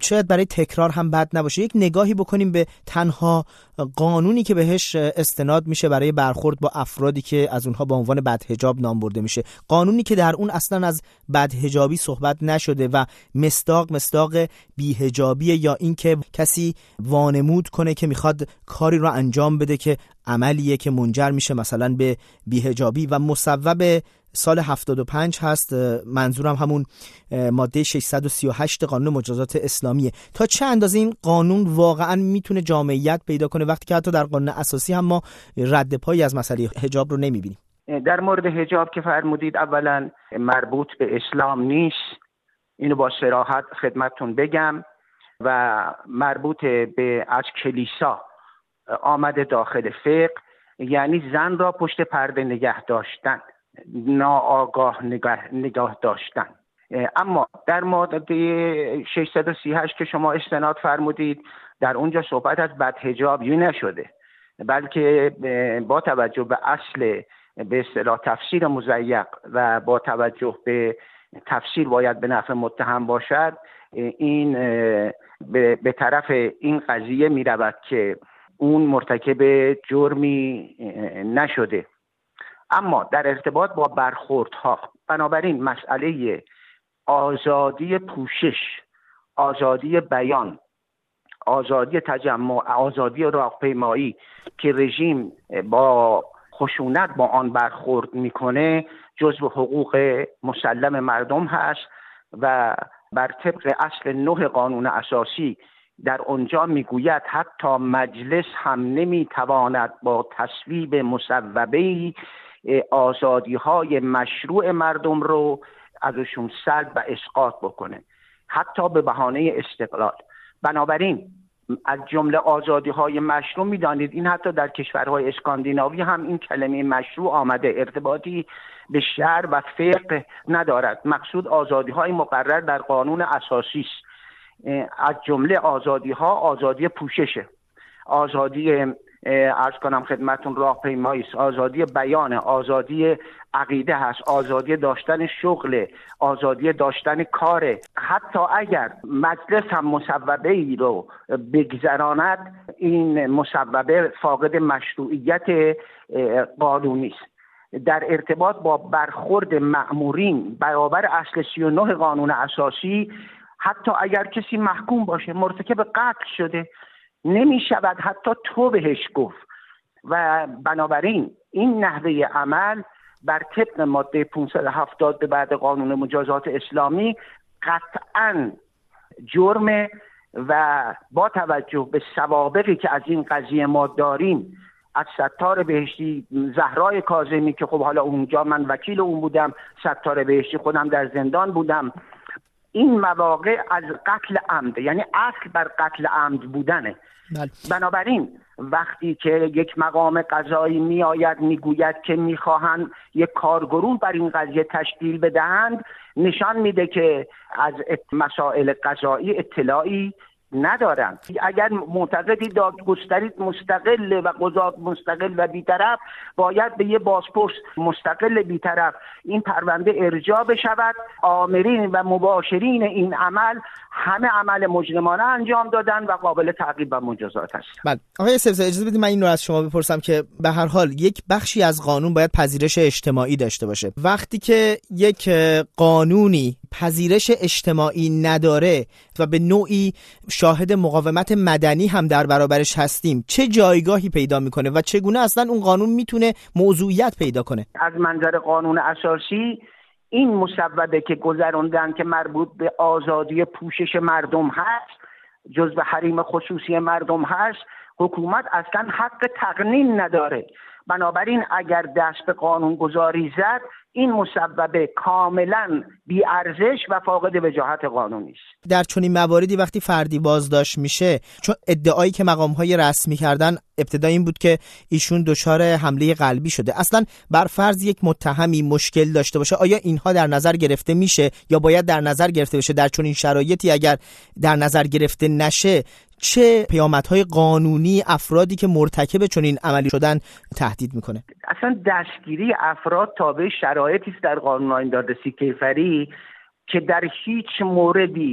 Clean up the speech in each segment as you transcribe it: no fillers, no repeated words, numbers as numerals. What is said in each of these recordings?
شاید برای تکرار هم بد نباشه یک نگاهی بکنیم به تنها قانونی که بهش استناد میشه برای برخورد با افرادی که از اونها با عنوان بدحجاب نام برده میشه، قانونی که در اون اصلا از بدحجابی صحبت نشده و مصداق بی‌حجابی یا این که کسی وانمود کنه که میخواد کاری رو انجام بده که عملیه که منجر میشه مثلا به بی‌حجابی و مصوب سال 75 هست. منظورم همون ماده 638 قانون مجازات اسلامیه. تا چه اندازه این قانون واقعا میتونه جامعیت پیدا کنه وقتی که حتی در قانون اساسی هم ما رد پایی از مسئله حجاب رو نمیبینیم؟ در مورد حجاب که فرمودید، اولا مربوط به اسلام نیست، اینو با صراحت خدمتتون بگم، و مربوط به از کلیسا آمده داخل فقه، یعنی زن را پشت پرده نگه داشتن، ناآگاه نگاه داشتن. اما در ماده 638 که شما استناد فرمودید، در اونجا صحبت از بدحجابی نشده، بلکه با توجه به اصل به اصطلاح تفسیر مضیق و با توجه به تفسیر باید به نفع متهم باشد، این به طرف این قضیه می رود که اون مرتکب جرمی نشده. اما در ارتباط با برخوردها، بنابراین مسئله آزادی پوشش، آزادی بیان، آزادی تجمع، آزادی راهپیمایی که رژیم با خشونت با آن برخورد میکنه جزو حقوق مسلم مردم هست و بر طبق اصل 9 قانون اساسی در اونجا میگوید حتی مجلس هم نمیتواند با تصویب مصوبه‌ای آزادی‌های مشروع مردم رو ازشون سلب و اسقاط بکنه، حتی به بهانه استقلال. بنابراین از جمله آزادی‌های مشروع می‌دانید این حتی در کشورهای اسکاندیناوی هم این کلمه مشروع آمده، ارتباطی به شرع و فقه ندارد. مقصود آزادی‌های مقرر در قانون اساسی است. از جمله آزادی‌ها آزادی پوششه، آزادی عرض کنم خدمتون راهپیمایی است، آزادی بیان، آزادی عقیده هست، آزادی داشتن شغل، آزادی داشتن کار. حتی اگر مجلس هم مصوبه ای رو بگذراند، این مصوبه فاقد مشروعیت قانونی است. در ارتباط با برخورد مأمورین برابر اصل 39 قانون اساسی، حتی اگر کسی محکوم باشه، مرتکب قتل شده، نمی شود حتی تو بهش گفت. و بنابراین این نحوه عمل بر طبق ماده 570 به بعد قانون مجازات اسلامی قطعاً جرمه و با توجه به سوابقی که از این قضیه ما داریم، از ستار بهشتی، زهرای کاظمی که خب حالا اونجا من وکیل اون بودم، ستار بهشتی خودم در زندان بودم، این مواقع از قتل عمد، یعنی اصل بر قتل عمد بودنه. بنابراین وقتی که یک مقام قضایی می آید می گوید که می خواهند یک کارگروه بر این قضیه تشکیل بدهند، نشان میده که از مسائل قضایی اطلاعی ندارن. اگر معتقدی دادگستری مستقل و قضات مستقل و بی‌طرف، باید به یه بازپرس مستقل بی‌طرف این پرونده ارجاع بشود. آمرین و مباشرین این عمل همه عمل مجرمانه انجام دادن و قابل تعقیب و مجازات است. بله آقای سبزی، اجازه بدید من این رو از شما بپرسم که به هر حال یک بخشی از قانون باید پذیرش اجتماعی داشته باشه. وقتی که یک قانونی پذیرش اجتماعی نداره و به نوعی شاهد مقاومت مدنی هم در برابرش هستیم، چه جایگاهی پیدا میکنه و چگونه اصلا اون قانون میتونه موضوعیت پیدا کنه؟ از منظر قانون اساسی این مصوبه که گذروندن که مربوط به آزادی پوشش مردم هست، جزو حریم خصوصی مردم هست، حکومت اصلا حق تقنین نداره. بنابراین اگر دست به قانون گذاری زد، این مصوبه کاملا بی ارزش و فاقد وجاهت قانونی است. در چنین مواردی وقتی فردی بازداشت میشه، چون ادعایی که مقام‌های رسمی کردن ابتدا این بود که ایشون دچار حمله قلبی شده، اصلا بر فرض یک متهمی مشکل داشته باشه، آیا اینها در نظر گرفته میشه یا باید در نظر گرفته بشه؟ در چنین شرایطی اگر در نظر گرفته نشه، چه پیامدهای قانونی افرادی که مرتکب چنین عملی شدن تهدید میکنه؟ اصلا دستگیری افراد تابع شرایطی است در قانون آیین دادرسی کیفری که در هیچ موردی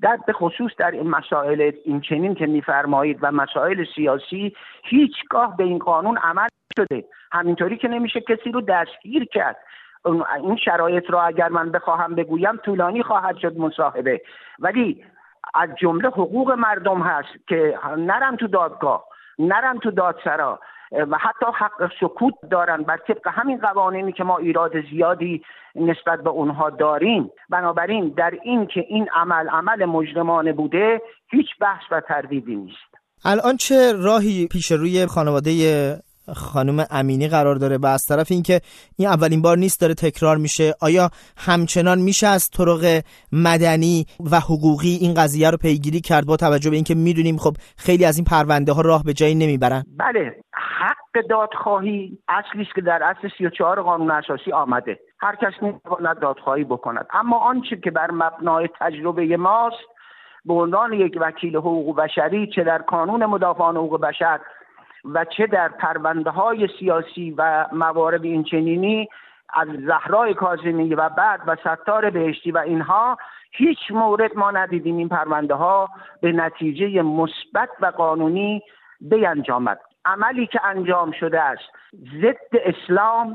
به خصوص در این مسائل این چنین که میفرمایید و مسائل سیاسی هیچگاه به این قانون عمل شده. همینطوری که نمیشه کسی رو دستگیر کرد. این شرایط رو اگر من بخواهم بگویم طولانی خواهد شد مصاحبه، ولی از جمله حقوق مردم هست که نرن تو دادگاه، نرن تو دادسرا و حتی حق سکوت دارن بر طبق همین قوانینی که ما ایراد زیادی نسبت به اونها داریم. بنابراین در این که این عمل مجرمانه بوده هیچ بحث و تردیدی نیست. الان چه راهی پیش روی خانواده خانم امینی قرار داره و از طرف اینکه این اولین بار نیست داره تکرار میشه، آیا همچنان میشه از طرق مدنی و حقوقی این قضیه رو پیگیری کرد با توجه به اینکه میدونیم خب خیلی از این پرونده ها راه به جایی نمیبرن؟ بله، حق دادخواهی اصلی است که در اصل 34 قانون اساسی آمده. هر کس میتواند دادخواهی بکند، اما آنچه که بر مبنای تجربه ماست به عنوان یک وکیل حقوق بشری، چه در کانون مدافعان حقوق بشر و چه در پرونده‌های سیاسی و موارد اینچنینی از زهرای کاظمی و بعد و ستار بهشتی و اینها، هیچ مورد ما ندیدیم این پرونده‌ها به نتیجه مثبت و قانونی بینجامد. عملی که انجام شده است ضد اسلام،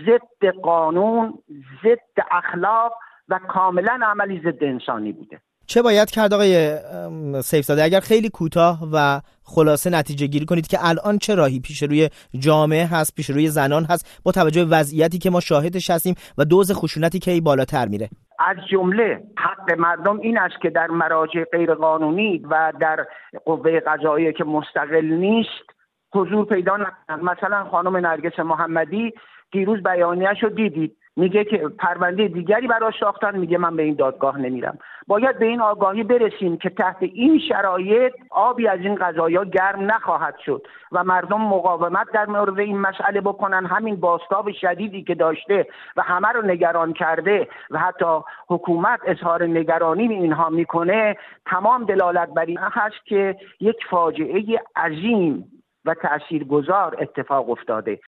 ضد قانون، ضد اخلاق و کاملا عملی ضد انسانی بوده. چه باید کرد آقای سیفزاده؟ اگر خیلی کوتاه و خلاصه نتیجه گیری کنید که الان چه راهی پیش روی جامعه هست، پیش روی زنان هست با توجه به وضعیتی که ما شاهدش هستیم و دوز خشونتی که ای بالاتر میره؟ از جمله حق مردم این است که در مراجع غیر قانونی و در قوه قضاییه که مستقل نیست حضور پیدا نکنند. مثلا خانم نرگس محمدی دیروز بیانیه‌شو دیدید، میگه که پرونده دیگری براش ساختن، میگه من به این دادگاه نمیرم. باید به این آگاهی برسیم که تحت این شرایط آبی از این قضایا گرم نخواهد شد و مردم مقاومت در مورد این مسئله بکنن. همین بازتاب شدیدی که داشته و همه رو نگران کرده و حتی حکومت اظهار نگرانی به اینها میکنه، تمام دلالت بر این هست که یک فاجعه عظیم و تاثیرگذار اتفاق افتاده.